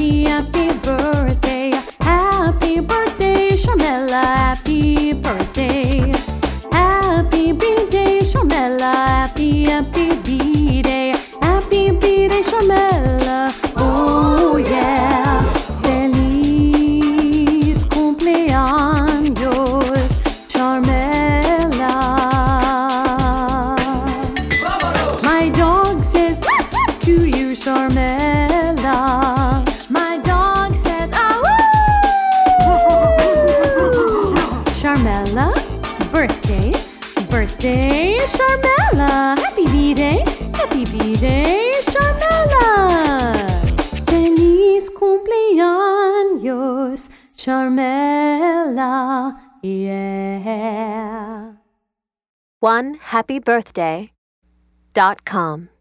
happy birthday. Happy birthday, Sharmella. Happy birthday. Happy B-Day, Sharmella. Happy B-Day. Happy B-Day, Sharmella. Oh yeah. Feliz cumpleaños, Sharmella. My dog says to you, Sharmella. My dog says Sharmella, birthday, birthday, Sharmella. Happy B-Day, Sharmella. Feliz cumpleaños, Sharmella, yeah. OneHappyBirthday.com